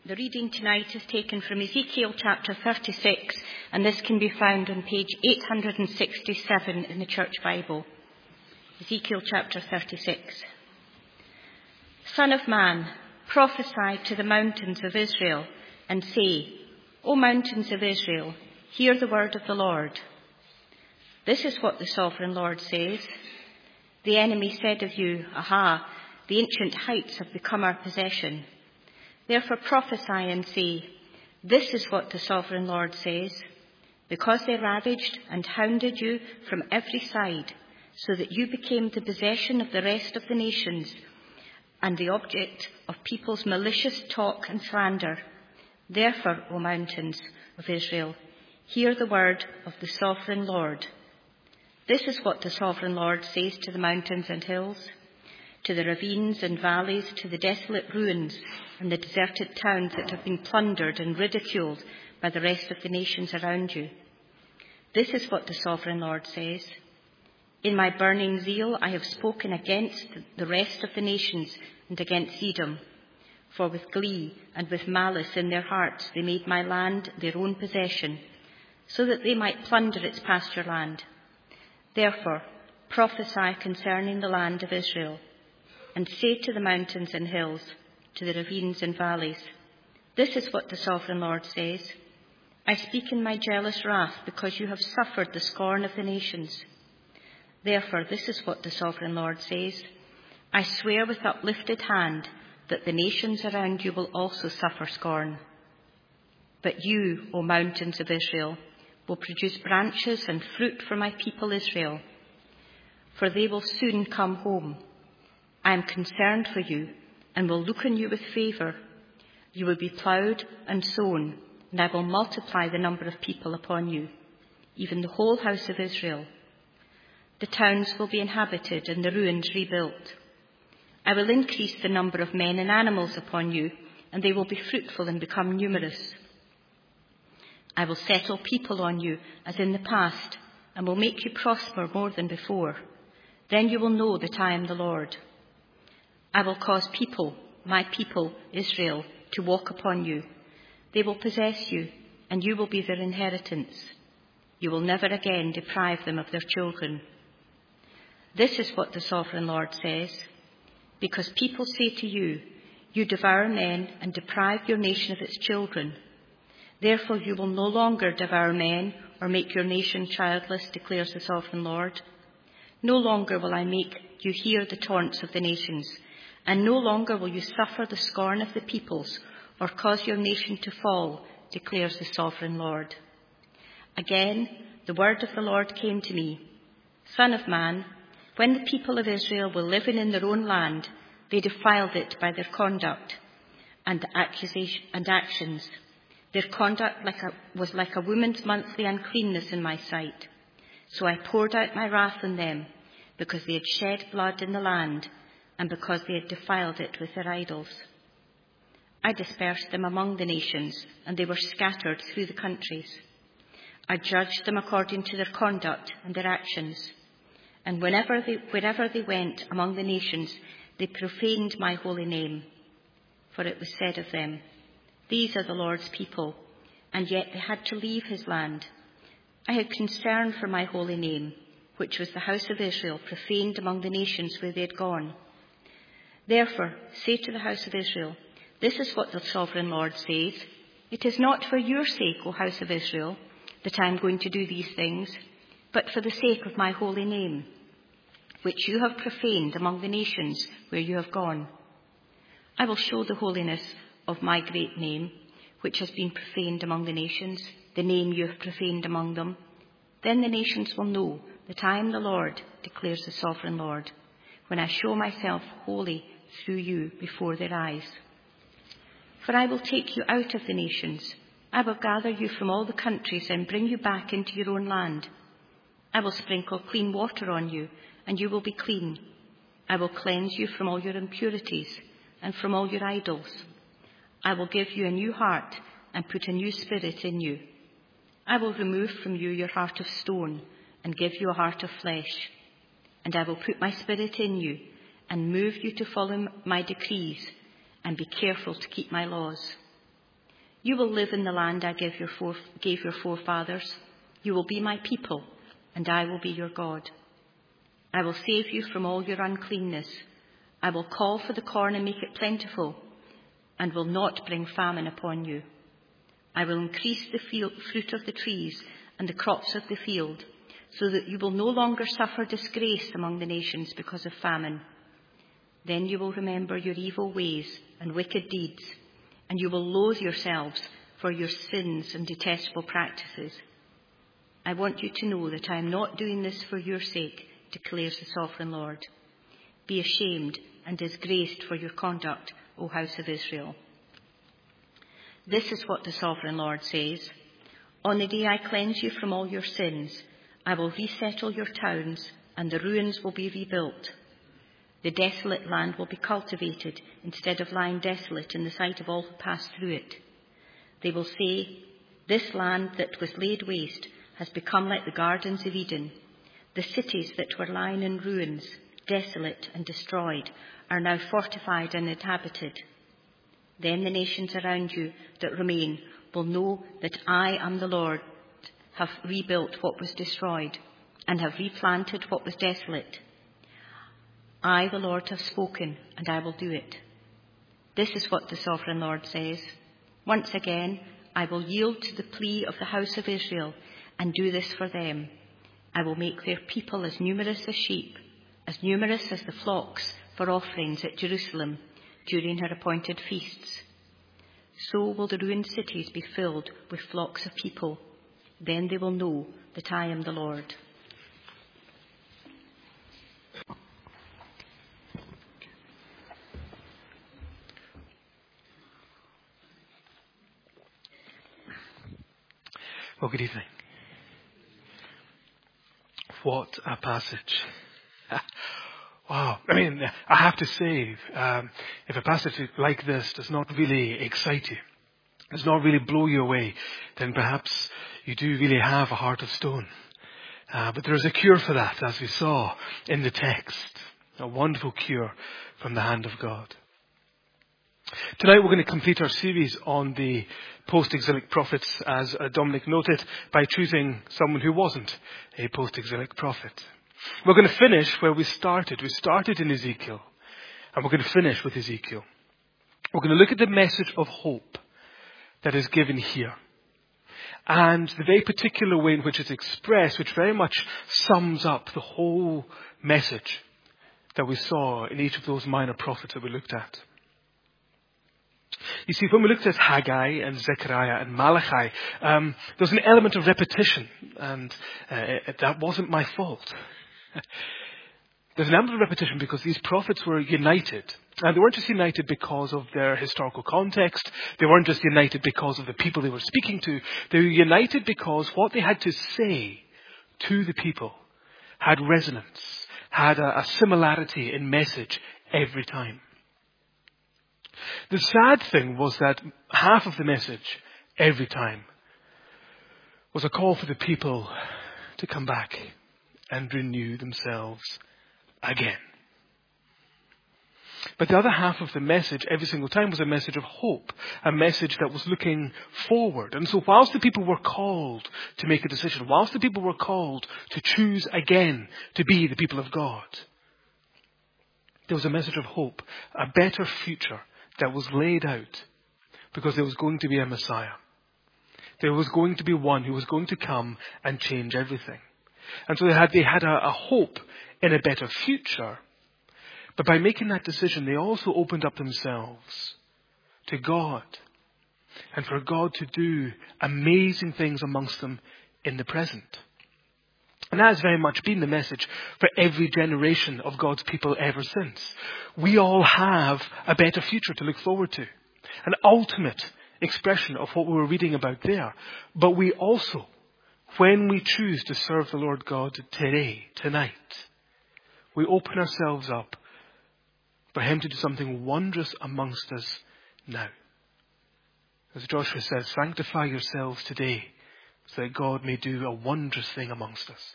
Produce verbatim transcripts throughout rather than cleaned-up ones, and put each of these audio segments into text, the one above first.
The reading tonight is taken from Ezekiel chapter thirty-six, and this can be found on page eight hundred sixty-seven in the Church Bible. Ezekiel chapter thirty-six. Son of man, prophesy to the mountains of Israel, and say, O mountains of Israel, hear the word of the Lord. This is what the sovereign Lord says. The enemy said of you, Aha, the ancient heights have become our possession. Therefore prophesy and say, This is what the sovereign Lord says. Because they ravaged and hounded you from every side, so that you became the possession of the rest of the nations, and the object of people's malicious talk and slander. Therefore, O mountains of Israel, hear the word of the sovereign Lord. This is what the sovereign Lord says to the mountains and hills, to the ravines and valleys, to the desolate ruins and the deserted towns that have been plundered and ridiculed by the rest of the nations around you. This is what the sovereign Lord says. In my burning zeal I have spoken against the rest of the nations and against Edom. For with glee and with malice in their hearts they made my land their own possession, so that they might plunder its pasture land. Therefore prophesy concerning the land of Israel, and say to the mountains and hills, to the ravines and valleys, This is what the sovereign Lord says. I speak in my jealous wrath because you have suffered the scorn of the nations. Therefore, this is what the sovereign Lord says. I swear with uplifted hand that the nations around you will also suffer scorn. But you, O mountains of Israel, will produce branches and fruit for my people Israel, for they will soon come home. I am concerned for you and will look on you with favour. You will be ploughed and sown, and I will multiply the number of people upon you, even the whole house of Israel. The towns will be inhabited and the ruins rebuilt. I will increase the number of men and animals upon you, and they will be fruitful and become numerous. I will settle people on you as in the past, and will make you prosper more than before. Then you will know that I am the Lord. I will cause people, my people, Israel, to walk upon you. They will possess you, and you will be their inheritance. You will never again deprive them of their children. This is what the sovereign Lord says. Because people say to you, You devour men and deprive your nation of its children. Therefore you will no longer devour men or make your nation childless, declares the sovereign Lord. No longer will I make you hear the taunts of the nations, and no longer will you suffer the scorn of the peoples, or cause your nation to fall, declares the sovereign Lord. Again, the word of the Lord came to me. Son of man, when the people of Israel were living in their own land, they defiled it by their conduct and accusation and actions. Their conduct like a, was like a woman's monthly uncleanness in my sight. So I poured out my wrath on them, because they had shed blood in the land, and because they had defiled it with their idols. I dispersed them among the nations, and they were scattered through the countries. I judged them according to their conduct and their actions. And whenever they, wherever they went among the nations, they profaned my holy name. For it was said of them, These are the Lord's people, and yet they had to leave his land. I had concern for my holy name, which was the house of Israel, profaned among the nations where they had gone. Therefore, say to the house of Israel, This is what the sovereign Lord says. It is not for your sake, O house of Israel, that I am going to do these things, but for the sake of my holy name, which you have profaned among the nations where you have gone. I will show the holiness of my great name, which has been profaned among the nations, the name you have profaned among them. Then the nations will know that I am the Lord, declares the sovereign Lord, when I show myself holy through you before their eyes. For I will take you out of the nations. I will gather you from all the countries and bring you back into your own land. I will sprinkle clean water on you, and you will be clean. I will cleanse you from all your impurities and from all your idols. I will give you a new heart and put a new spirit in you. I will remove from you your heart of stone and give you a heart of flesh. And I will put my spirit in you and move you to follow my decrees and be careful to keep my laws. You will live in the land I gave your, fore- gave your forefathers. You will be my people, and I will be your God. I will save you from all your uncleanness. I will call for the corn and make it plentiful, and will not bring famine upon you. I will increase the field, fruit of the trees and the crops of the field, so that you will no longer suffer disgrace among the nations because of famine. Then you will remember your evil ways and wicked deeds, and you will loathe yourselves for your sins and detestable practices. I want you to know that I am not doing this for your sake, declares the Sovereign Lord. Be ashamed and disgraced for your conduct, O house of Israel. This is what the Sovereign Lord says. On the day I cleanse you from all your sins, I will resettle your towns, and the ruins will be rebuilt. The desolate land will be cultivated instead of lying desolate in the sight of all who pass through it. They will say, this land that was laid waste has become like the gardens of Eden. The cities that were lying in ruins, desolate and destroyed, are now fortified and inhabited. Then the nations around you that remain will know that I am the Lord, have rebuilt what was destroyed, and have replanted what was desolate. I, the Lord, have spoken, and I will do it. This is what the Sovereign Lord says. Once again, I will yield to the plea of the house of Israel and do this for them. I will make their people as numerous as sheep, as numerous as the flocks for offerings at Jerusalem during her appointed feasts. So will the ruined cities be filled with flocks of people. Then they will know that I am the Lord. Well, good evening. What a passage. Wow. I mean, I have to say, um, if a passage like this does not really excite you, does not really blow you away, then perhaps you do really have a heart of stone. Uh, but there is a cure for that, as we saw in the text. A wonderful cure from the hand of God. Tonight we're going to complete our series on the post-exilic prophets, as uh, Dominic noted, by choosing someone who wasn't a post-exilic prophet. We're going to finish where we started. We started in Ezekiel, and we're going to finish with Ezekiel. We're going to look at the message of hope that is given here, and the very particular way in which it's expressed, which very much sums up the whole message that we saw in each of those minor prophets that we looked at. You see, when we looked at Haggai and Zechariah and Malachi, um, there's an element of repetition, and uh, that wasn't my fault. There's an element of repetition because these prophets were united. And they weren't just united because of their historical context. They weren't just united because of the people they were speaking to. They were united because what they had to say to the people had resonance, had a, a similarity in message every time. The sad thing was that half of the message every time was a call for the people to come back and renew themselves again. But the other half of the message every single time was a message of hope, a message that was looking forward. And so whilst the people were called to make a decision, whilst the people were called to choose again to be the people of God, there was a message of hope, a better future that was laid out, because there was going to be a Messiah. There was going to be one who was going to come and change everything. And so they had, they had a, a hope in a better future. But by making that decision, they also opened up themselves to God, and for God to do amazing things amongst them in the present. And that has very much been the message for every generation of God's people ever since. We all have a better future to look forward to. An ultimate expression of what we were reading about there. But we also, when we choose to serve the Lord God today, tonight, we open ourselves up for Him to do something wondrous amongst us now. As Joshua says, sanctify yourselves today, so that God may do a wondrous thing amongst us.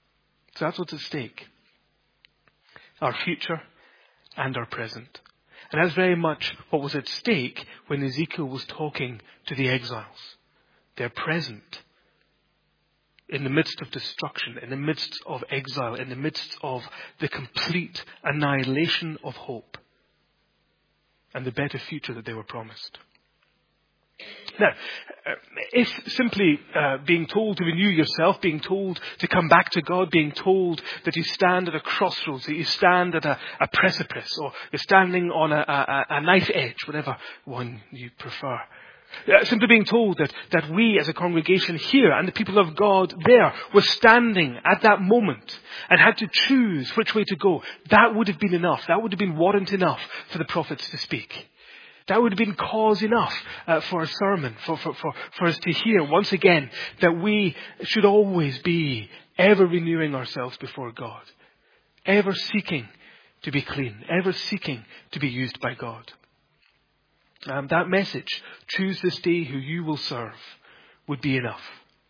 So that's what's at stake. Our future and our present. And that's very much what was at stake when Ezekiel was talking to the exiles. They're present in the midst of destruction, in the midst of exile, in the midst of the complete annihilation of hope and the better future that they were promised. Now, if simply uh, being told to renew yourself, being told to come back to God, being told that you stand at a crossroads, that you stand at a, a precipice, or you're standing on a, a, a knife edge, whatever one you prefer. Uh, simply being told that, that we as a congregation here and the people of God there were standing at that moment and had to choose which way to go, that would have been enough. That would have been warrant enough for the prophets to speak. That would have been cause enough uh, for a sermon, for, for, for, for us to hear once again that we should always be ever renewing ourselves before God, ever seeking to be clean, ever seeking to be used by God. Um, that message, choose this day who you will serve, would be enough.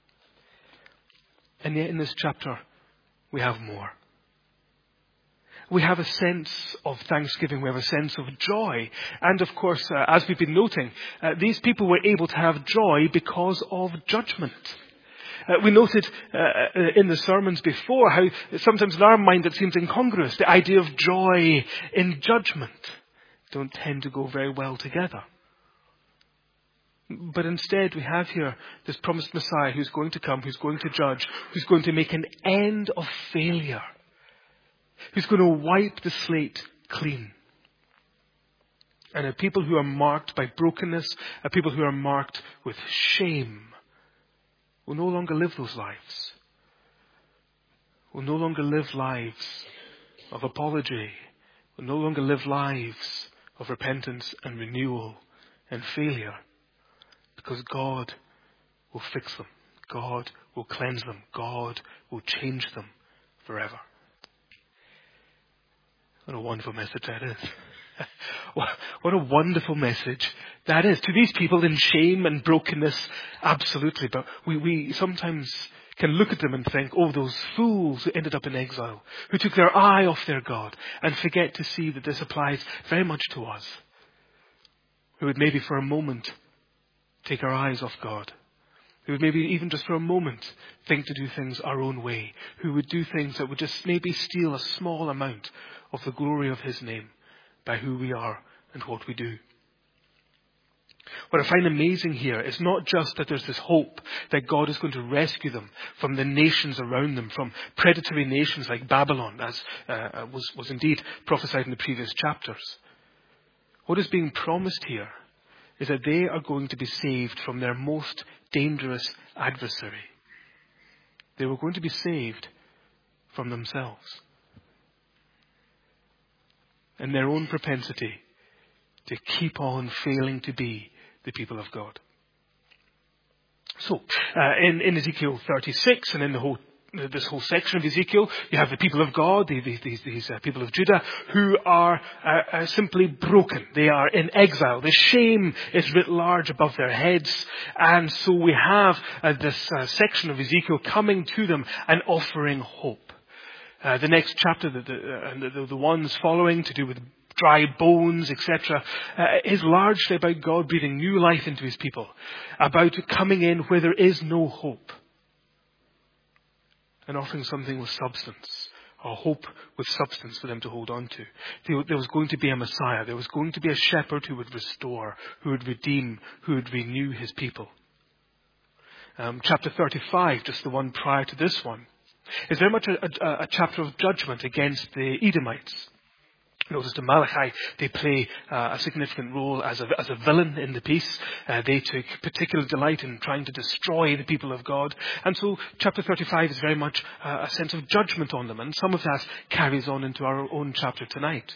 And yet in this chapter, we have more. We have a sense of thanksgiving. We have a sense of joy. And of course, uh, as we've been noting, uh, these people were able to have joy because of judgment. Uh, we noted uh, in the sermons before how sometimes in our mind it seems incongruous. The idea of joy in judgment don't tend to go very well together. But instead we have here this promised Messiah who's going to come, who's going to judge, who's going to make an end of failure, who's going to wipe the slate clean. And a people who are marked by brokenness, a people who are marked with shame, will no longer live those lives. Will no longer live lives of apology. Will no longer live lives of repentance and renewal and failure. Because God will fix them. God will cleanse them. God will change them forever. What a wonderful message that is. What a wonderful message that is. To these people in shame and brokenness, absolutely. But we, we sometimes can look at them and think, oh, those fools who ended up in exile, who took their eye off their God, and forget to see that this applies very much to us, who would maybe for a moment take our eyes off God, who would maybe even just for a moment think to do things our own way, who would do things that would just maybe steal a small amount of the glory of His name by who we are and what we do. What I find amazing here is not just that there's this hope that God is going to rescue them from the nations around them, from predatory nations like Babylon, as uh, was, was indeed prophesied in the previous chapters. What is being promised here is that they are going to be saved from their most dangerous adversary. They were going to be saved from themselves and their own propensity to keep on failing to be the people of God. So, uh, in, in Ezekiel thirty-six and in the whole this whole section of Ezekiel, you have the people of God, these, these, these uh, people of Judah, who are uh, uh, simply broken. They are in exile. The shame is writ large above their heads. And so we have uh, this uh, section of Ezekiel coming to them and offering hope. Uh, the next chapter, the, the, uh, the, the ones following, to do with dry bones, et cetera, uh, is largely about God breathing new life into His people, about coming in where there is no hope, and offering something with substance, or hope with substance for them to hold on to. There was going to be a Messiah. There was going to be a shepherd who would restore, who would redeem, who would renew His people. Um, chapter thirty-five, just the one prior to this one, is very much a, a, a chapter of judgment against the Edomites. Notice in Malachi, they play uh, a significant role as a, as a villain in the piece. Uh, they took particular delight in trying to destroy the people of God. And so chapter thirty-five is very much uh, a sense of judgment on them. And some of that carries on into our own chapter tonight.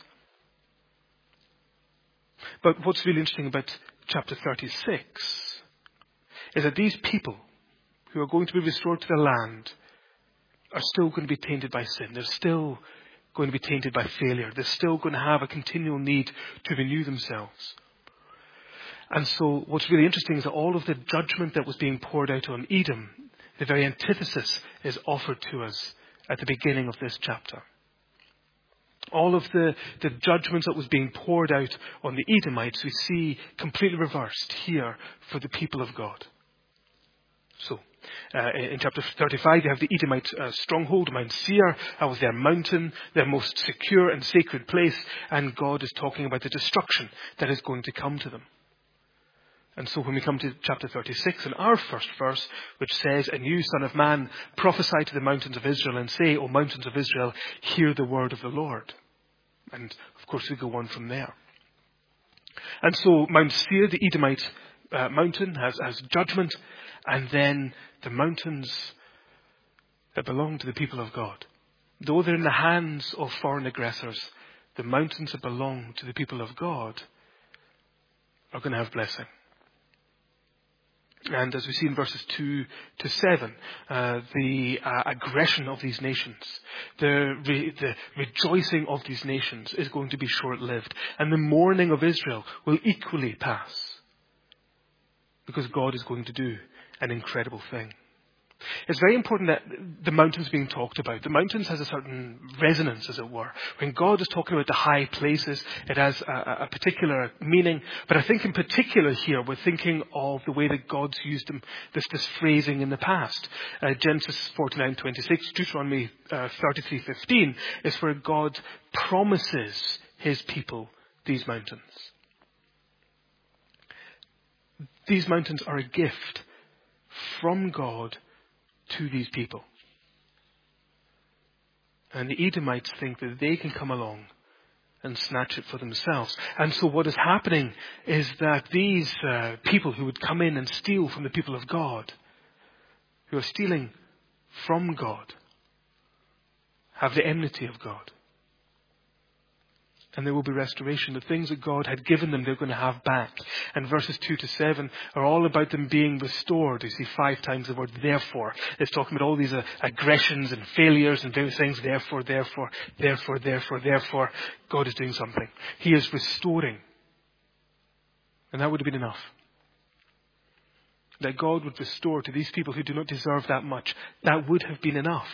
But what's really interesting about chapter thirty-six is that these people who are going to be restored to the land are still going to be tainted by sin. They're still going to be tainted by failure. They're still going to have a continual need to renew themselves. And so what's really interesting is that all of the judgment that was being poured out on Edom, the very antithesis is offered to us at the beginning of this chapter. All of the, the judgments that was being poured out on the Edomites, we see completely reversed here for the people of God. So, uh, in chapter thirty-five, you have the Edomite uh, stronghold, Mount Seir. That was their mountain, their most secure and sacred place. And God is talking about the destruction that is going to come to them. And so when we come to chapter thirty-six, in our first verse, which says, "And you, son of man, prophesy to the mountains of Israel and say, O mountains of Israel, hear the word of the Lord." And of course we go on from there. And so Mount Seir, the Edomite uh, mountain, has, has judgment. And then the mountains that belong to the people of God, though they're in the hands of foreign aggressors, the mountains that belong to the people of God are going to have blessing. And as we see in verses two to seven, uh, the uh, aggression of these nations, the, re- the rejoicing of these nations is going to be short-lived. And the mourning of Israel will equally pass. Because God is going to do an incredible thing. It's very important that the mountains being talked about. The mountains has a certain resonance, as it were. When God is talking about the high places, it has a, a particular meaning. But I think in particular here, we're thinking of the way that God's used them, this, this phrasing in the past. Uh, Genesis forty-nine twenty-six, Deuteronomy uh, thirty-three fifteen is where God promises his people these mountains. These mountains are a gift from God to these people. And the Edomites think that they can come along and snatch it for themselves. And so what is happening is that these uh, people who would come in and steal from the people of God, who are stealing from God, have the enmity of God. And there will be restoration. The things that God had given them, they're going to have back. And verses two to seven are all about them being restored. You see five times the word therefore. It's talking about all these uh, aggressions and failures and various things. Therefore, therefore, therefore, therefore, therefore. God is doing something. He is restoring. And that would have been enough. That God would restore to these people who do not deserve that much. That would have been enough.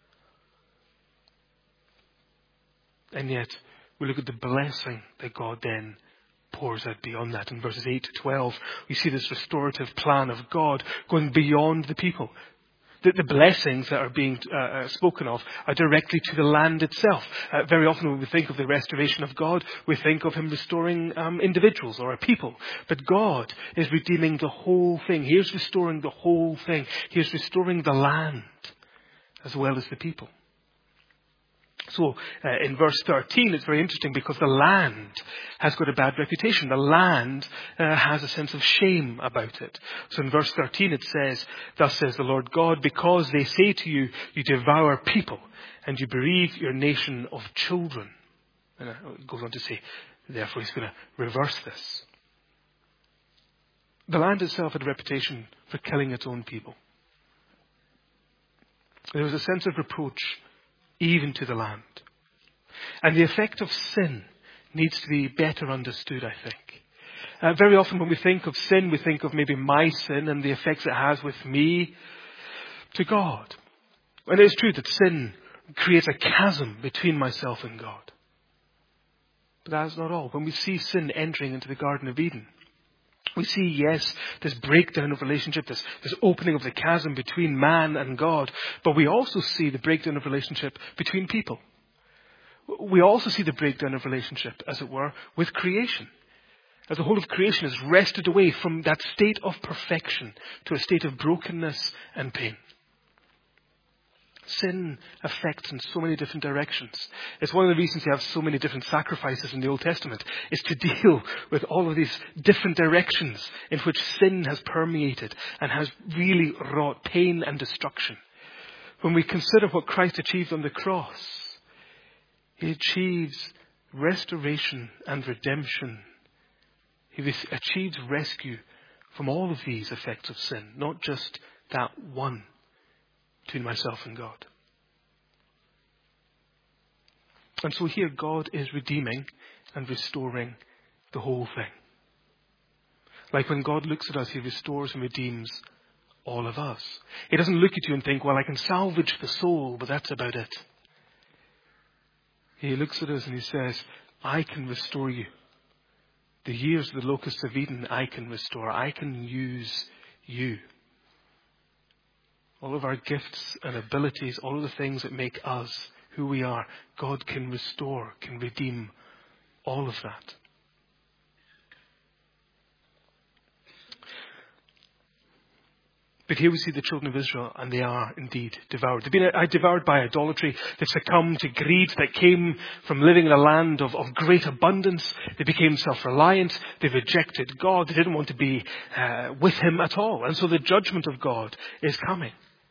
And yet, we look at the blessing that God then pours out beyond that. In verses eight to twelve, we see this restorative plan of God going beyond the people. The, the blessings that are being uh, uh, spoken of are directly to the land itself. Uh, very often when we think of the restoration of God, we think of him restoring um, individuals or a people. But God is redeeming the whole thing. He is restoring the whole thing. He is restoring the land as well as the people. So uh, in verse thirteen, it's very interesting because the land has got a bad reputation. The land uh, has a sense of shame about it. So in verse thirteen it says, "Thus says the Lord God, because they say to you, you devour people, and you bereave your nation of children." And it goes on to say, therefore he's going to reverse this. The land itself had a reputation for killing its own people. There was a sense of reproach even to the land. And the effect of sin needs to be better understood, I think. Uh, very often when we think of sin, we think of maybe my sin and the effects it has with me to God. And it is true that sin creates a chasm between myself and God. But that is not all. When we see sin entering into the Garden of Eden, we see, yes, this breakdown of relationship, this, this opening of the chasm between man and God. But we also see the breakdown of relationship between people. We also see the breakdown of relationship, as it were, with creation. As the whole of creation is wrested away from that state of perfection to a state of brokenness and pain. Sin affects in so many different directions. It's one of the reasons you have so many different sacrifices in the Old Testament, is to deal with all of these different directions in which sin has permeated and has really wrought pain and destruction. When we consider what Christ achieved on the cross, he achieves restoration and redemption. He achieves rescue from all of these effects of sin, not just that one between myself and God. And so here God is redeeming and restoring the whole thing. Like when God looks at us, he restores and redeems all of us. He doesn't look at you and think, well, I can salvage the soul, but that's about it. He looks at us and he says, I can restore you. The years of the locusts of Eden, I can restore. I can use you. All of our gifts and abilities, all of the things that make us who we are, God can restore, can redeem all of that. But here we see the children of Israel, and they are indeed devoured. They've been devoured by idolatry. They've succumbed to greed that came from living in a land of, of great abundance. They became self-reliant. They rejected God. They didn't want to be uh, with Him at all. And so the judgment of God is coming.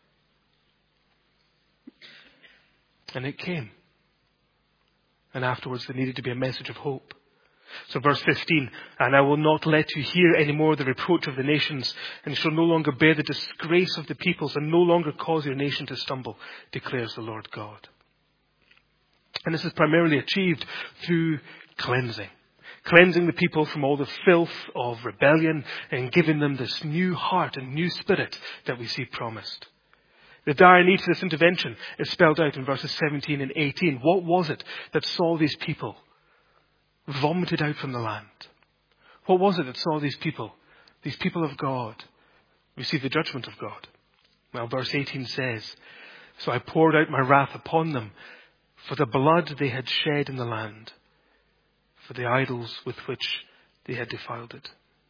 And it came. And afterwards there needed to be a message of hope. So verse fifteen, and I will not let you hear any more the reproach of the nations, and you shall no longer bear the disgrace of the peoples, and no longer cause your nation to stumble, declares the Lord God. And this is primarily achieved through cleansing. Cleansing the people from all the filth of rebellion and giving them this new heart and new spirit that we see promised. The dire need for this intervention is spelled out in verses seventeen and eighteen. What was it that saw these people vomited out from the land? What was it that saw these people, these people of God, receive the judgment of God? Well, verse eighteen says, so I poured out my wrath upon them for the blood they had shed in the land, for the idols with which they had defiled it.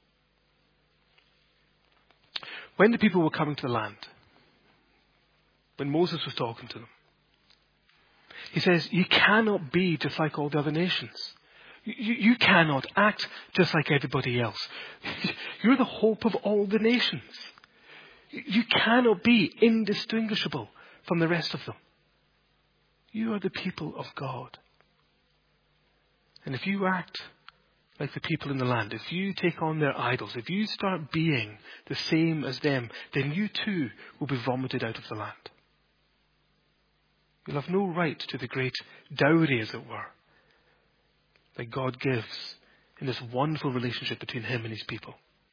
When the people were coming to the land, when Moses was talking to them, he says, you cannot be just like all the other nations. You, you cannot act just like everybody else. You're the hope of all the nations. You cannot be indistinguishable from the rest of them. You are the people of God. And if you act like the people in the land, if you take on their idols, if you start being the same as them, then you too will be vomited out of the land. You'll have no right to the great dowry, as it were, that God gives in this wonderful relationship between Him and His people.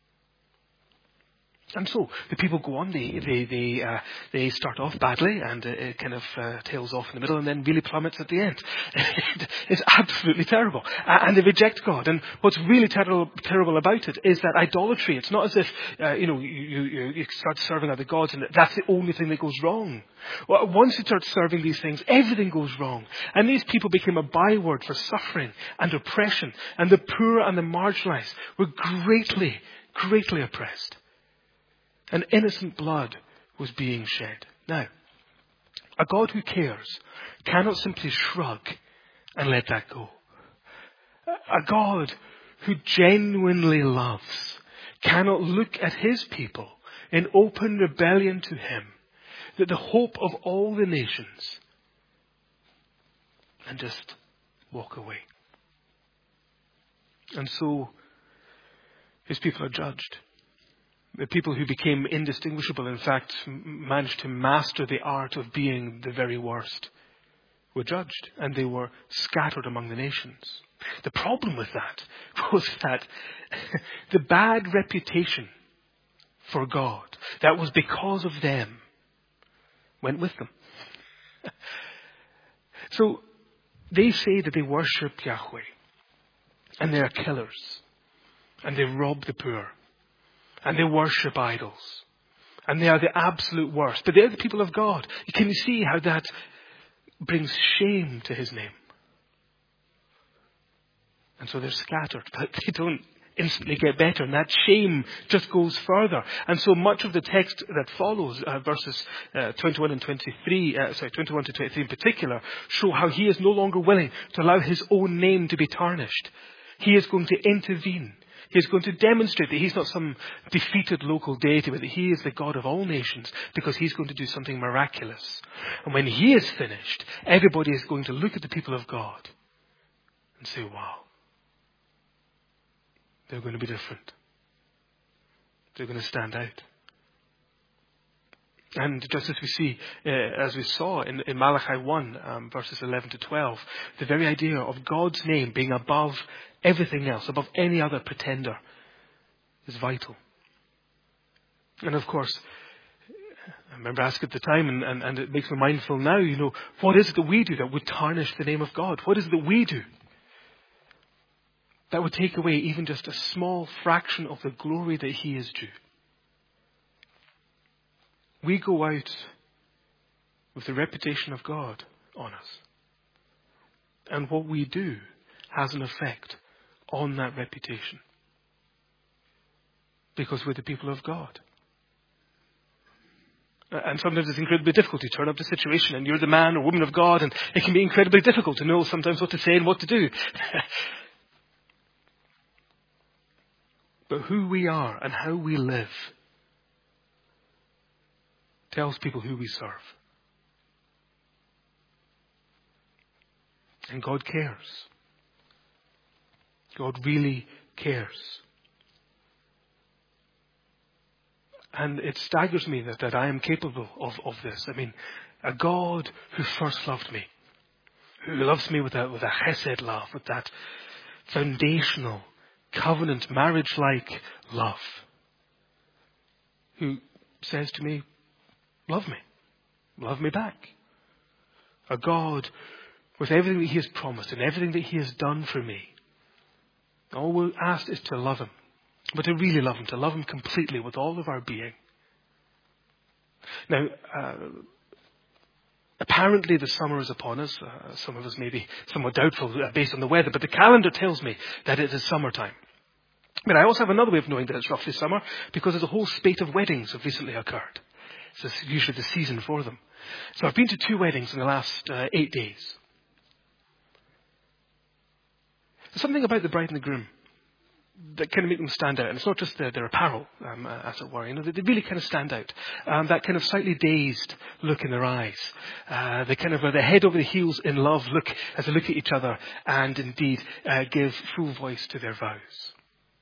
And so the people go on. They they they uh, they start off badly, and uh, it kind of uh, tails off in the middle, and then really plummets at the end. It's absolutely terrible, uh, and they reject God. And what's really terrible terrible about it is that idolatry. It's not as if uh, you know you, you you start serving other gods, and that's the only thing that goes wrong. Well, once you start serving these things, everything goes wrong. And these people became a byword for suffering and oppression, and the poor and the marginalized were greatly, greatly oppressed. And innocent blood was being shed. Now, a God who cares cannot simply shrug and let that go. A God who genuinely loves cannot look at His people in open rebellion to Him, that the hope of all the nations, and just walk away. And so His people are judged. The people who became indistinguishable, in fact, managed to master the art of being the very worst, were judged, and they were scattered among the nations. The problem with that was that the bad reputation for God that was because of them went with them. So they say that they worship Yahweh, and they are killers, and they rob the poor, and they worship idols. And they are the absolute worst. But they're the people of God. Can you see how that brings shame to His name? And so they're scattered, but they don't instantly get better. And that shame just goes further. And so much of the text that follows, uh, verses uh, twenty-one and twenty-three, uh, sorry, twenty-one to twenty-three in particular, show how He is no longer willing to allow His own name to be tarnished. He is going to intervene. He is going to demonstrate that He's not some defeated local deity, but that He is the God of all nations, because He's going to do something miraculous. And when He is finished, everybody is going to look at the people of God and say, wow, they're going to be different. They're going to stand out. And just as we see, uh, as we saw in, in Malachi one, um, verses eleven to twelve, the very idea of God's name being above everything else, above any other pretender, is vital. And of course, I remember asking at the time, and, and, and it makes me mindful now, you know, what is it that we do that would tarnish the name of God? What is it that we do that would take away even just a small fraction of the glory that He is due? We go out with the reputation of God on us. And what we do has an effect on that reputation. Because we're the people of God. And sometimes it's incredibly difficult. You turn up the situation and you're the man or woman of God, and it can be incredibly difficult to know sometimes what to say and what to do. But who we are and how we live tells people who we serve. And God cares. God really cares. And it staggers me that, that I am capable of, of this. I mean, a God who first loved me, who loves me with a, with a chesed love, with that foundational, covenant, marriage-like love, who says to me, love me, love me back. A God with everything that He has promised and everything that He has done for me. All we're asked is to love Him. But to really love Him, to love Him completely with all of our being. Now, uh, apparently the summer is upon us. Uh, some of us may be somewhat doubtful uh, based on the weather, but the calendar tells me that it is summertime. But I also have another way of knowing that it's roughly summer, because there's a whole spate of weddings have recently occurred. So it's usually the season for them. So I've been to two weddings in the last uh, eight days. There's something about the bride and the groom that kind of make them stand out. And it's not just their, their apparel, um, uh, as it were. You know, they, they really kind of stand out. Um, that kind of slightly dazed look in their eyes. Uh, they kind of are the head over the heels in love look as they look at each other and indeed uh, give full voice to their vows.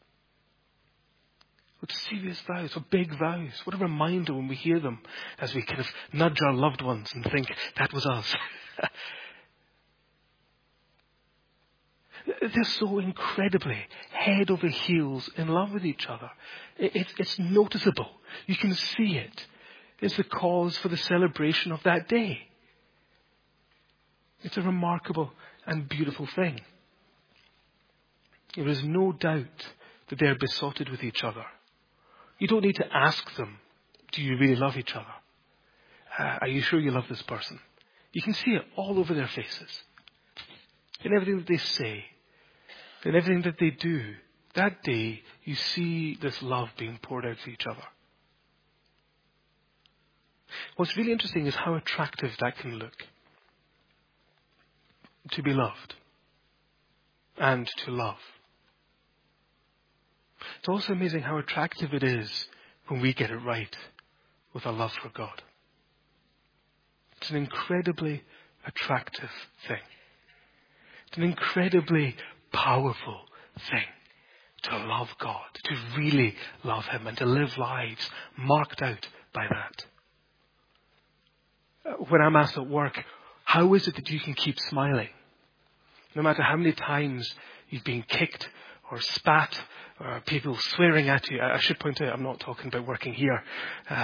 What serious vows, what big vows. What a reminder when we hear them as we kind of nudge our loved ones and think, that was us. They're so incredibly head over heels in love with each other. It's, it's noticeable. You can see it. It's the cause for the celebration of that day. It's a remarkable and beautiful thing. There is no doubt that they're besotted with each other. You don't need to ask them, do you really love each other? Uh, are you sure you love this person? You can see it all over their faces. In everything that they say, in everything that they do, that day you see this love being poured out to each other. What's really interesting is how attractive that can look. To be loved and to love. It's also amazing how attractive it is when we get it right with our love for God. It's an incredibly attractive thing. It's an incredibly powerful thing to love God, to really love Him and to live lives marked out by that. When I'm asked at work, how is it that you can keep smiling? No matter how many times you've been kicked or spat or people swearing at you. I should point out I'm not talking about working here. Uh,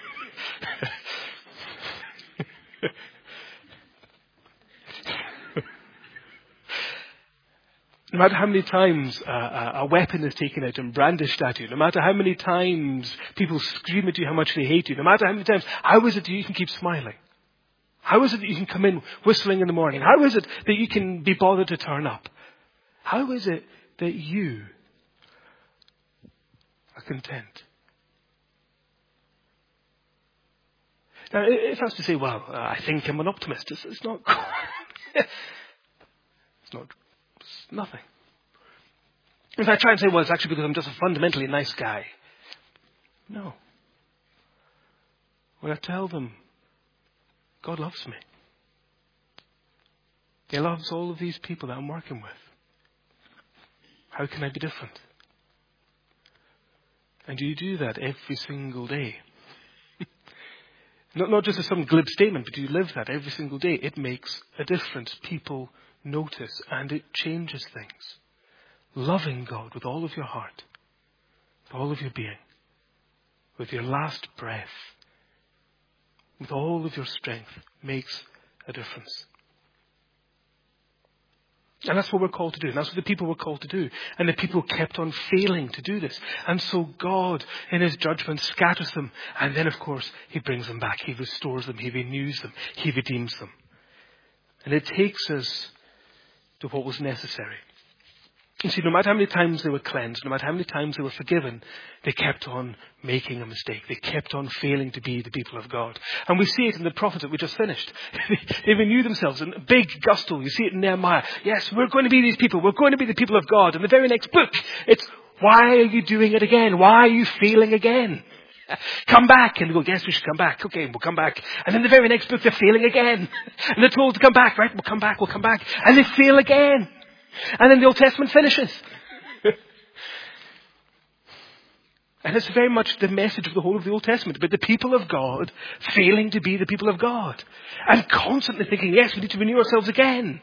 No matter how many times uh, a weapon is taken out and brandished at you, no matter how many times people scream at you how much they hate you, no matter how many times, how is it that you can keep smiling? How is it that you can come in whistling in the morning? How is it that you can be bothered to turn up? How is it that you are content? Now, if I was to say, well, uh, I think I'm an optimist, it's, it's not. it's not. It's nothing. If I try and say, well, it's actually because I'm just a fundamentally nice guy. No. When I tell them, God loves me. He loves all of these people that I'm working with. How can I be different? And do you do that every single day? Not, not just as some glib statement, but do you live that every single day? It makes a difference. People notice and it changes things. Loving God with all of your heart, with all of your being, with your last breath, with all of your strength makes a difference. And that's what we're called to do. And that's what the people were called to do. And the people kept on failing to do this. And so God, in his judgment, scatters them. And then, of course, he brings them back. He restores them. He renews them. He redeems them. And it takes us to what was necessary. You see, no matter how many times they were cleansed, no matter how many times they were forgiven, they kept on making a mistake. They kept on failing to be the people of God. And we see it in the prophets that we just finished. They renew themselves in a big gusto. You see it in Nehemiah. Yes, we're going to be these people. We're going to be the people of God. In the very next book, it's, why are you doing it again? Why are you failing again? Come back. And they go, yes, we should come back. Okay, we'll come back. And then the very next book, they're failing again. And they're told to come back, right? We'll come back, we'll come back. And they fail again. And then the Old Testament finishes. And it's very much the message of the whole of the Old Testament, but the people of God failing to be the people of God. And constantly thinking, yes, we need to renew ourselves again.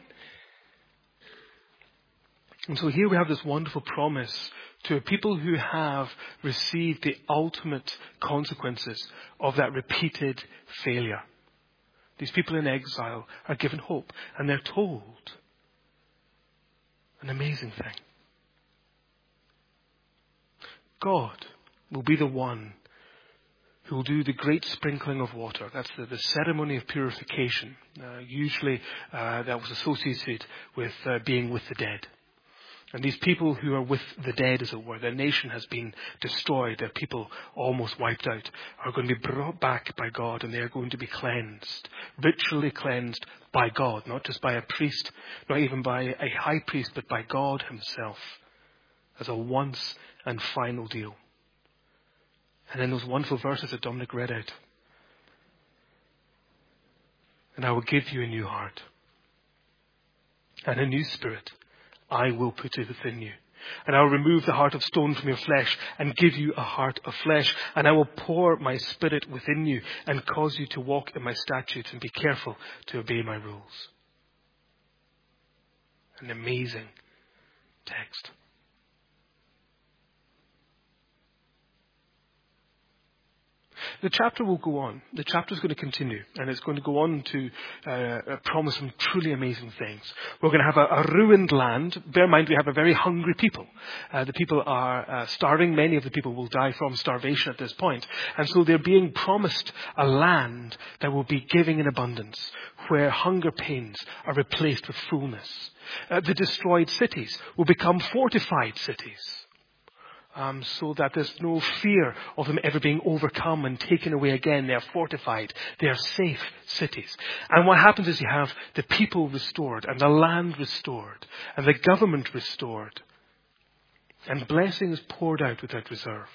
And so here we have this wonderful promise to a people who have received the ultimate consequences of that repeated failure. These people in exile are given hope, and they're told an amazing thing. God will be the one who will do the great sprinkling of water. That's the, the ceremony of purification. Uh, usually uh, that was associated with uh, being with the dead. And these people who are with the dead, as it were, their nation has been destroyed, their people almost wiped out, are going to be brought back by God, and they are going to be cleansed, ritually cleansed by God, not just by a priest, not even by a high priest, but by God himself, as a once and final deal. And then those wonderful verses that Dominic read out. And I will give you a new heart and a new spirit I will put it within you. And I will remove the heart of stone from your flesh and give you a heart of flesh. And I will pour my spirit within you and cause you to walk in my statutes and be careful to obey my rules. An amazing text. The chapter will go on. The chapter is going to continue, and it's going to go on to uh, promise some truly amazing things. We're going to have a, a ruined land. Bear in mind, we have a very hungry people. Uh, the people are uh, starving. Many of the people will die from starvation at this point. And so they're being promised a land that will be giving in abundance, where hunger pains are replaced with fullness. Uh, the destroyed cities will become fortified cities. Um, so that there's no fear of them ever being overcome and taken away again. They are fortified. They are safe cities. And what happens is you have the people restored and the land restored and the government restored. And blessing is poured out without reserve.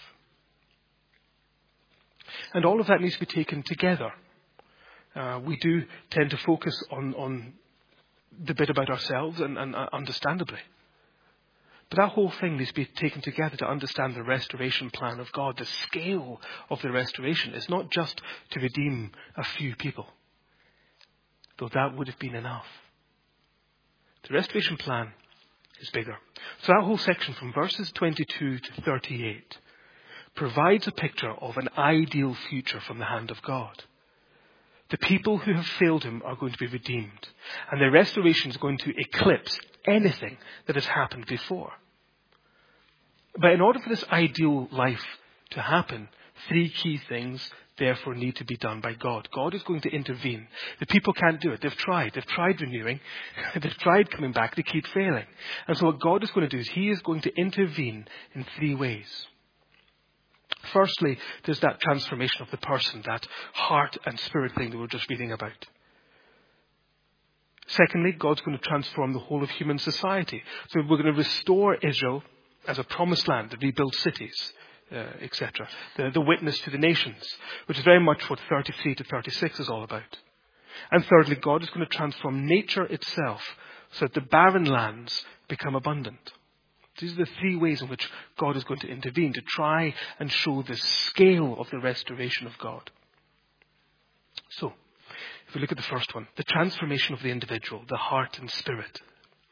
And all of that needs to be taken together. Uh, we do tend to focus on, on the bit about ourselves, and, and uh, understandably. But that whole thing needs to be taken together to understand the restoration plan of God. The scale of the restoration is not just to redeem a few people, though that would have been enough. The restoration plan is bigger. So that whole section from verses twenty-two to thirty-eight provides a picture of an ideal future from the hand of God. The people who have failed him are going to be redeemed, and the restoration is going to eclipse anything that has happened before. But in order for this ideal life to happen, three key things therefore need to be done by God. God is going to intervene. The people can't do it. They've tried. They've tried renewing. They've tried coming back. They keep failing. And so what God is going to do is he is going to intervene in three ways. Firstly, there's that transformation of the person, that heart and spirit thing that we were just reading about. Secondly, God's going to transform the whole of human society. So we're going to restore Israel as a promised land, to rebuild cities, uh, et cetera. The, the witness to the nations, which is very much what thirty-three to thirty-six is all about. And thirdly, God is going to transform nature itself so that the barren lands become abundant. These are the three ways in which God is going to intervene to try and show the scale of the restoration of God. So, if we look at the first one, the transformation of the individual, the heart and spirit.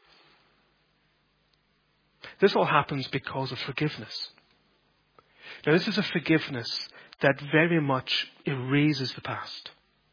This all happens because of forgiveness. Now, this is a forgiveness that very much erases the past.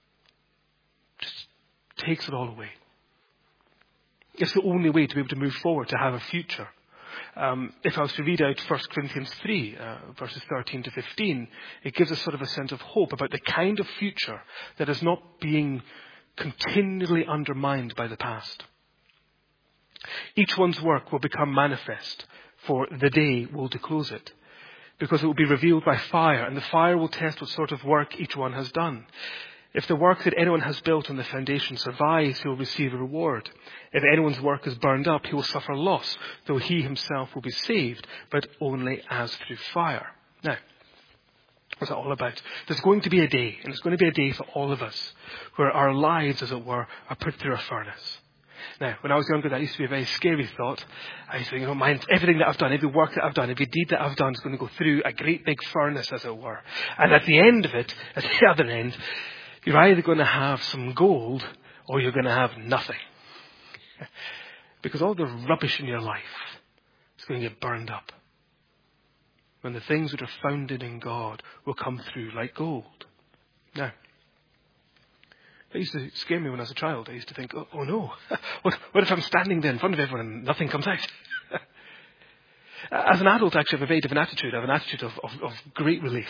just takes it all away. It's the only way to be able to move forward, to have a future. Um, if I was to read out First Corinthians three, uh, verses thirteen to fifteen, it gives us sort of a sense of hope about the kind of future that is not being continually undermined by the past. Each one's work will become manifest, for the day will disclose it, because it will be revealed by fire, and the fire will test what sort of work each one has done. If the work that anyone has built on the foundation survives, he will receive a reward. If anyone's work is burned up, he will suffer loss, though he himself will be saved, but only as through fire. Now, what's that all about? There's going to be a day, and it's going to be a day for all of us, where our lives, as it were, are put through a furnace. Now, when I was younger, that used to be a very scary thought. I used to think, you know, mind, everything that I've done, every work that I've done, every deed that I've done is going to go through a great big furnace, as it were. And at the end of it, at the other end, you're either going to have some gold or you're going to have nothing. Because all the rubbish in your life is going to get burned up. When the things that are founded in God will come through like gold. Now, that used to scare me when I was a child. I used to think, oh, oh no, what, what if I'm standing there in front of everyone and nothing comes out? As an adult, actually, I have a very different attitude. I have an attitude of, of, of great relief.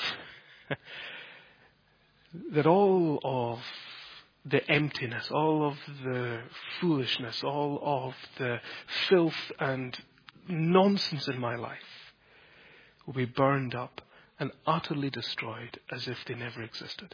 That all of the emptiness, all of the foolishness, all of the filth and nonsense in my life will be burned up and utterly destroyed as if they never existed.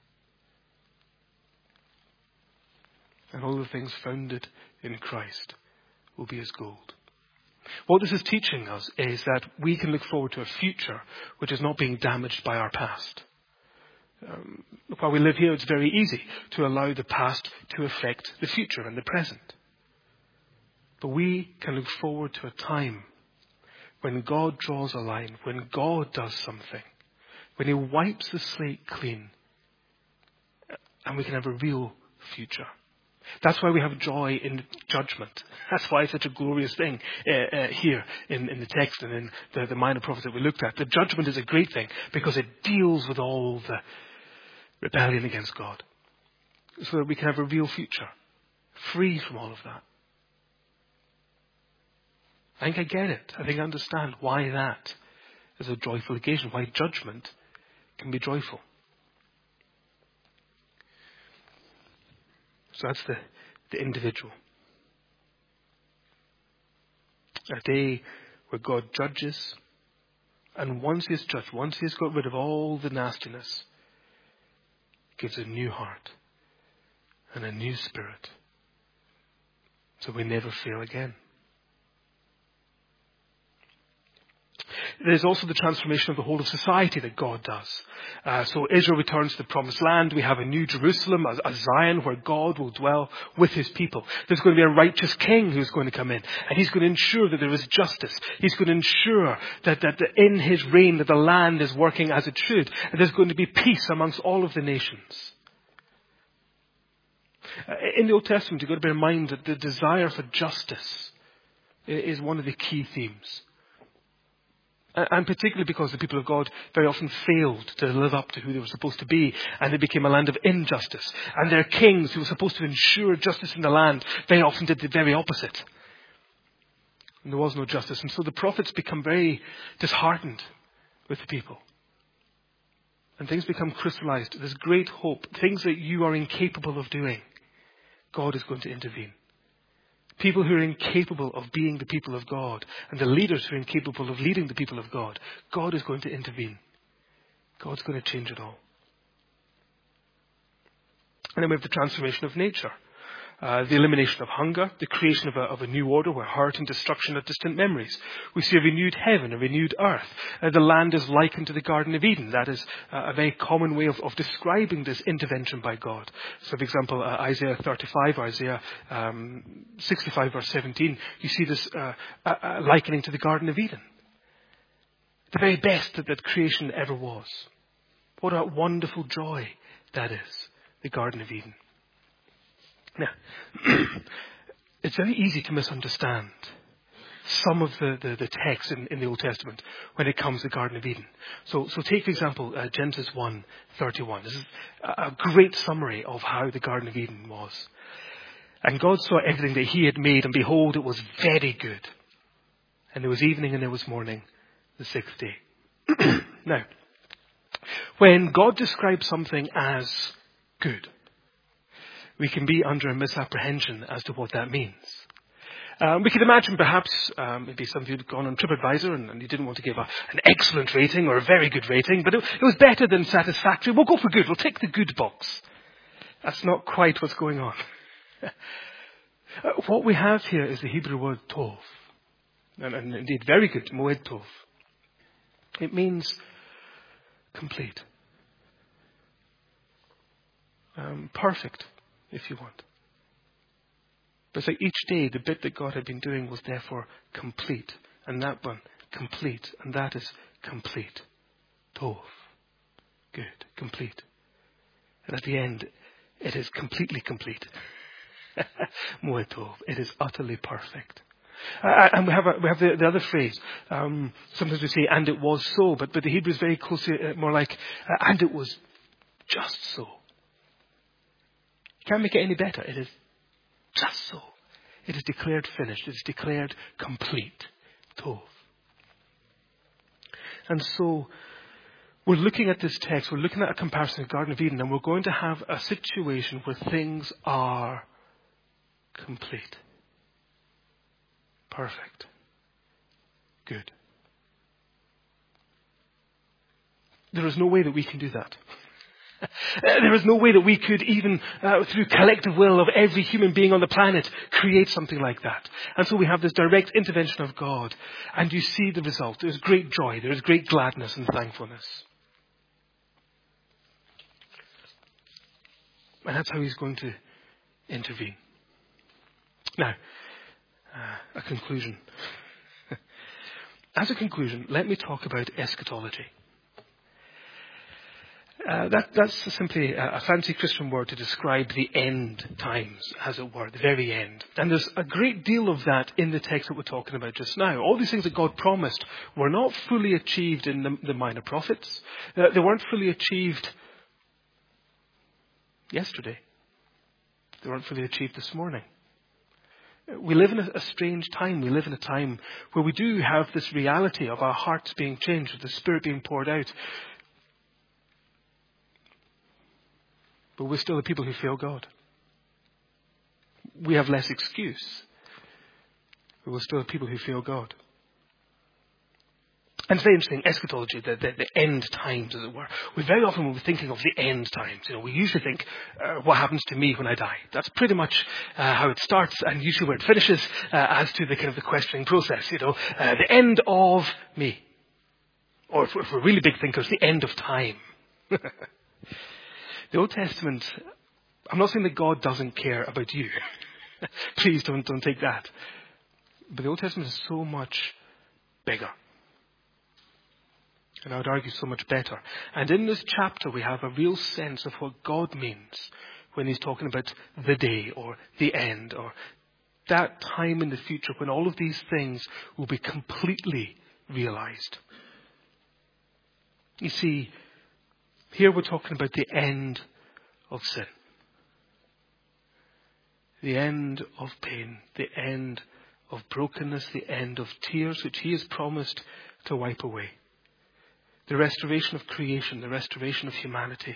And all the things founded in Christ will be as gold. What this is teaching us is that we can look forward to a future which is not being damaged by our past. Um, while we live here, it's very easy to allow the past to affect the future and the present. But we can look forward to a time when God draws a line, when God does something, when he wipes the slate clean, and we can have a real future. That's why we have joy in judgment. That's why it's such a glorious thing uh, uh, here in, in the text and in the, the minor prophets that we looked at. The judgment is a great thing because it deals with all the rebellion against God, so that we can have a real future, free from all of that. I think I get it. I think I understand why that is a joyful occasion, why judgment can be joyful. So that's the, the individual. A day where God judges, and once he has judged, once he has got rid of all the nastiness, gives a new heart and a new spirit, so we never fail again. There's also the transformation of the whole of society that God does. Uh, so Israel returns to the promised land. We have a new Jerusalem, a, a Zion, where God will dwell with his people. There's going to be a righteous king who's going to come in, and he's going to ensure that there is justice. He's going to ensure that, that, that in his reign that the land is working as it should, and there's going to be peace amongst all of the nations. Uh, in the Old Testament, you've got to bear in mind that the desire for justice is one of the key themes. And particularly because the people of God very often failed to live up to who they were supposed to be, and they became a land of injustice. And their kings, who were supposed to ensure justice in the land, very often did the very opposite. And there was no justice. And so the prophets become very disheartened with the people. And things become crystallized. There's great hope. Things that you are incapable of doing, God is going to intervene. People who are incapable of being the people of God, and the leaders who are incapable of leading the people of God, God is going to intervene. God's going to change it all. And then we have the transformation of nature. Uh, the elimination of hunger, the creation of a, of a new order where hurt and destruction are distant memories. We see a renewed heaven, a renewed earth. Uh, the land is likened to the Garden of Eden. That is uh, a very common way of, of describing this intervention by God. So, for example, uh, Isaiah thirty-five, or Isaiah um, sixty-five, verse seventeen, you see this uh, uh, uh, likening to the Garden of Eden. The very best that, that creation ever was. What a wonderful joy that is, the Garden of Eden. Now, it's very easy to misunderstand some of the, the, the text in, in the Old Testament when it comes to the Garden of Eden. So, so take, for example, uh, Genesis one thirty-one. This is a, a great summary of how the Garden of Eden was. And God saw everything that he had made, and behold, it was very good. And there was evening and there was morning, the sixth day. Now, when God describes something as good, we can be under a misapprehension as to what that means. Um, we can imagine perhaps um, maybe some of you had gone on TripAdvisor and, and you didn't want to give a, an excellent rating or a very good rating, but it, it was better than satisfactory. We'll go for good. We'll tick the good box. That's not quite what's going on. uh, what we have here is the Hebrew word tov. And, and indeed, very good, moed tov. It means complete. Um, perfect, if you want. But it's like each day, the bit that God had been doing was therefore complete. And that one, complete. And that is complete. Tov. Good. Complete. And at the end, it is completely complete. Moed tov. It is utterly perfect. Uh, and we have, a, we have the, the other phrase. Um, sometimes we say, and it was so. But, but the Hebrew is very closely uh, more like, uh, and it was just so. You can't make it any better. It is just so. It is declared finished. It is declared complete. Tov. And so, we're looking at this text. We're looking at a comparison of the Garden of Eden. And we're going to have a situation where things are complete. Perfect. Good. There is no way that we can do that. There is no way that we could even, uh, through collective will of every human being on the planet, create something like that. And so we have this direct intervention of God. And you see the result. There's great joy. There's great gladness and thankfulness. And that's how he's going to intervene. Now, uh, a conclusion. As a conclusion, let me talk about eschatology. Uh, that, that's simply a, a fancy Christian word to describe the end times, as it were, the very end. And there's a great deal of that in the text that we're talking about just now. All these things that God promised were not fully achieved in the, the minor prophets. Uh, they weren't fully achieved yesterday. They weren't fully achieved this morning. We live in a, a strange time. We live in a time where we do have this reality of our hearts being changed, of the Spirit being poured out. But we're still the people who fail God. We have less excuse. But we're still the people who fail God. And it's very interesting, eschatology, the, the, the end times, as it were. We very often, when we're thinking of the end times, you know, we usually think, uh, what happens to me when I die? That's pretty much uh, how it starts, and usually where it finishes, uh, as to the kind of the questioning process. You know, uh, the end of me, or if, if we're really big thinkers, the end of time. The Old Testament, I'm not saying that God doesn't care about you. Please don't don't take that. But the Old Testament is so much bigger. And I would argue so much better. And in this chapter we have a real sense of what God means when he's talking about the day or the end or that time in the future when all of these things will be completely realized. You see, here we're talking about the end of sin. The end of pain. The end of brokenness. The end of tears, which he has promised to wipe away. The restoration of creation. The restoration of humanity.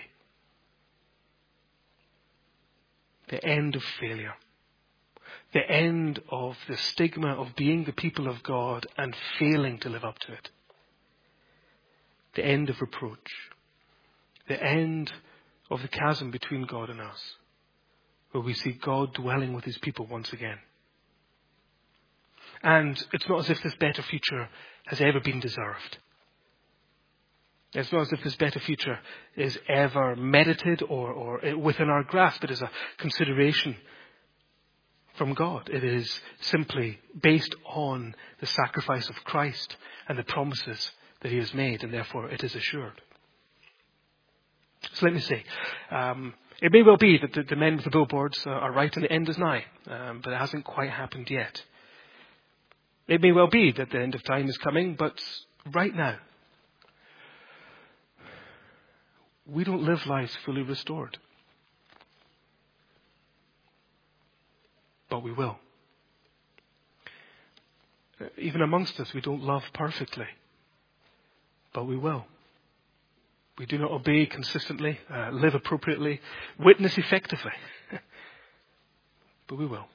The end of failure. The end of the stigma of being the people of God and failing to live up to it. The end of reproach. The end of the chasm between God and us, where we see God dwelling with his people once again. And it's not as if this better future has ever been deserved. It's not as if this better future is ever merited or, or within our grasp. It is a consideration from God. It is simply based on the sacrifice of Christ and the promises that he has made, and therefore it is assured. So let me say, um, it may well be that the, the men with the billboards uh, are right and the end is nigh, um, but it hasn't quite happened yet. It may well be that the end of time is coming, but right now, we don't live lives fully restored. But we will. Even amongst us, we don't love perfectly. But we will. We do not obey consistently, uh, live appropriately, witness effectively. But we will.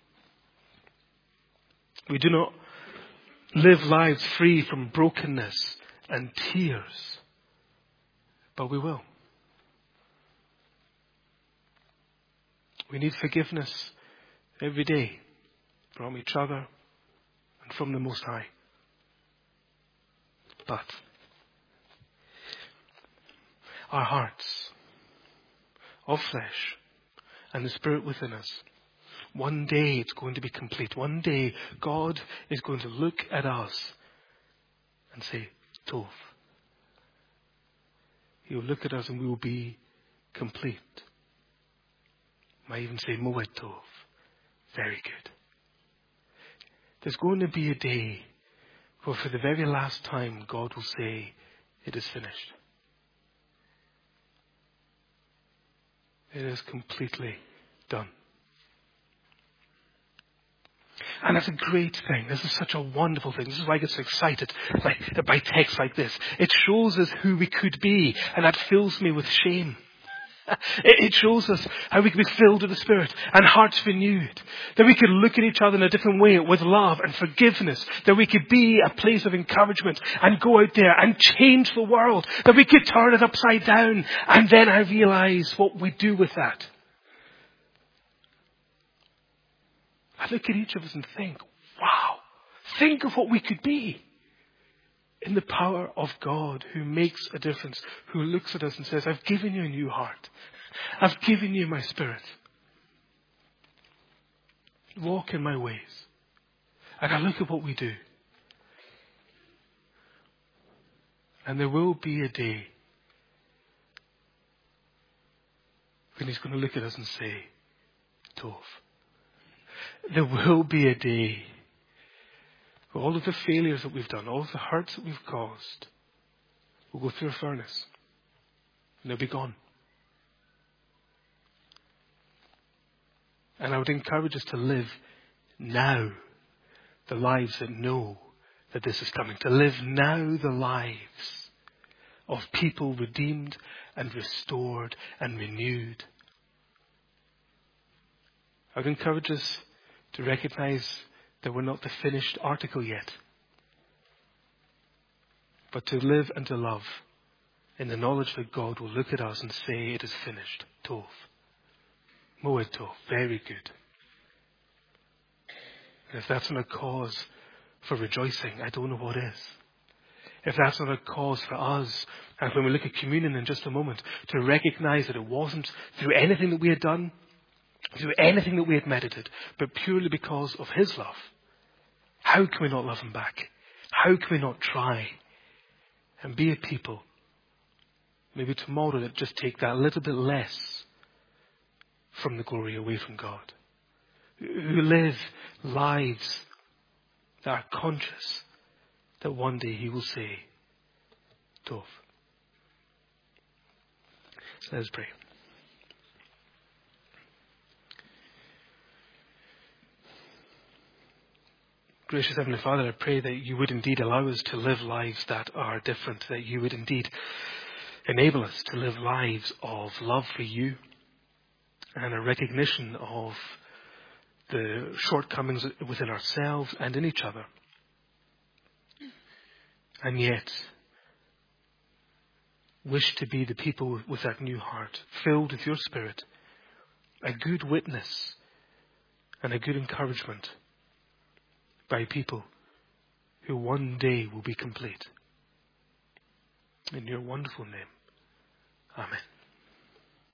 We do not live lives free from brokenness and tears. But we will. We need forgiveness every day from each other and from the Most High. But our hearts of flesh and the Spirit within us, one day it's going to be complete. One day God is going to look at us and say, Tov. He will look at us and we will be complete. Might even say, Moed Tov. Very good. There's going to be a day where for the very last time God will say, it is finished. It is completely done. And that's a great thing. This is such a wonderful thing. This is why I get so excited by, by texts like this. It shows us who we could be, and that fills me with shame. It shows us how we can be filled with the Spirit and hearts renewed. That we could look at each other in a different way with love and forgiveness. That we could be a place of encouragement and go out there and change the world. That we could turn it upside down. And then I realize what we do with that. I look at each of us and think, wow, think of what we could be. In the power of God who makes a difference, who looks at us and says, I've given you a new heart. I've given you my Spirit. Walk in my ways. And I look at what we do. And there will be a day when He's going to look at us and say, Tov. There will be a day where all of the failures that we've done, all of the hurts that we've caused, will go through a furnace. And they'll be gone. And I would encourage us to live now the lives that know that this is coming. To live now the lives of people redeemed and restored and renewed. I would encourage us to recognize that we're not the finished article yet. But to live and to love in the knowledge that God will look at us and say, it is finished. Tov. Moed Tov. Very good. And if that's not a cause for rejoicing, I don't know what is. If that's not a cause for us, and when we look at communion in just a moment, to recognize that it wasn't through anything that we had done, through anything that we had merited, but purely because of His love. How can we not love Him back? How can we not try and be a people, maybe tomorrow, that just take that little bit less from the glory away from God? Who live lives that are conscious that one day He will say, Tov. So let's pray. Gracious Heavenly Father, I pray that you would indeed allow us to live lives that are different, that you would indeed enable us to live lives of love for you and a recognition of the shortcomings within ourselves and in each other. And yet, wish to be the people with that new heart, filled with your Spirit, a good witness and a good encouragement by people who one day will be complete. In your wonderful name. Amen.